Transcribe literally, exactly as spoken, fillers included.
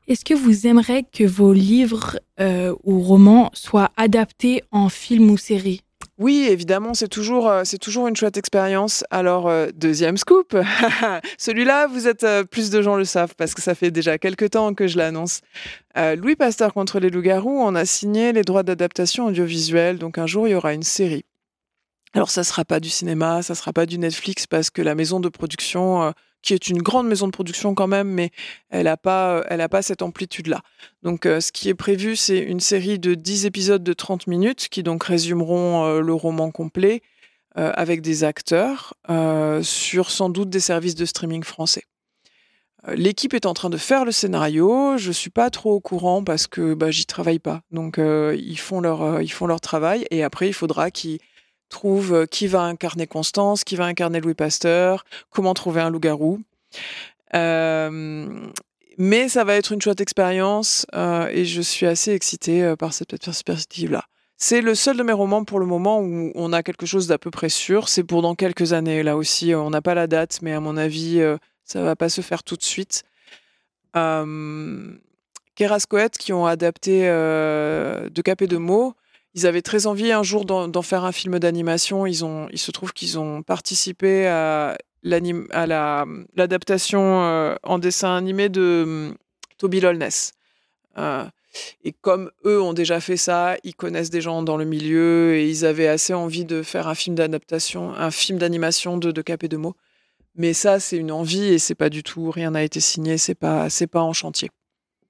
Est-ce que vous aimeriez que vos livres euh, ou romans soient adaptés en film ou série? Oui, évidemment, c'est toujours, heu, c'est toujours une chouette expérience. Alors, heu, deuxième scoop, celui-là, vous êtes, heu, plus de gens le savent parce que ça fait déjà quelque temps que je l'annonce. Heu, Louis Pasteur contre les loups-garous, on a signé les droits d'adaptation audiovisuelle, donc un jour, il y aura une série. Alors ça sera pas du cinéma, ça sera pas du Netflix parce que la maison de production, heu, qui est une grande maison de production quand même, mais elle a pas, heu, elle a pas cette amplitude-là. Donc heu, ce qui est prévu, c'est une série de dix épisodes de trente minutes qui donc résumeront, heu, le roman complet, heu, avec des acteurs, heu, sur sans doute des services de streaming français. Heu, l'équipe est en train de faire le scénario, je suis pas trop au courant parce que, bah, j'y travaille pas. Donc heu, ils font leur, heu, ils font leur travail et après il faudra qu'ils trouvent, heu, qui va incarner Constance, qui va incarner Louis Pasteur, comment trouver un loup-garou. Hem, mais ça va être une chouette expérience, heu et je suis assez excitée, heu, par cette perspective-là. C'est le seul de mes romans pour le moment où on a quelque chose d'à peu près sûr. C'est pour dans quelques années. Là aussi, on n'a pas la date, mais à mon avis, heu, ça va pas se faire tout de suite. Hem, Kerascoët qui ont adapté, heu, De Cap et de Mo, ils avaient très envie un jour d'en d'en faire un film d'animation. Ils ont il se trouve qu'ils ont participé à l'anim à la, mmh, l'adaptation, heu, en dessin animé de, mmh, Toby Lolness. Heu et comme eux ont déjà fait ça, ils connaissent des gens dans le milieu et ils avaient assez envie de faire un film d'adaptation un film d'animation de De Cap et de Mo. Mais ça, c'est une envie et c'est pas du tout rien n'a été signé, c'est pas c'est pas en chantier.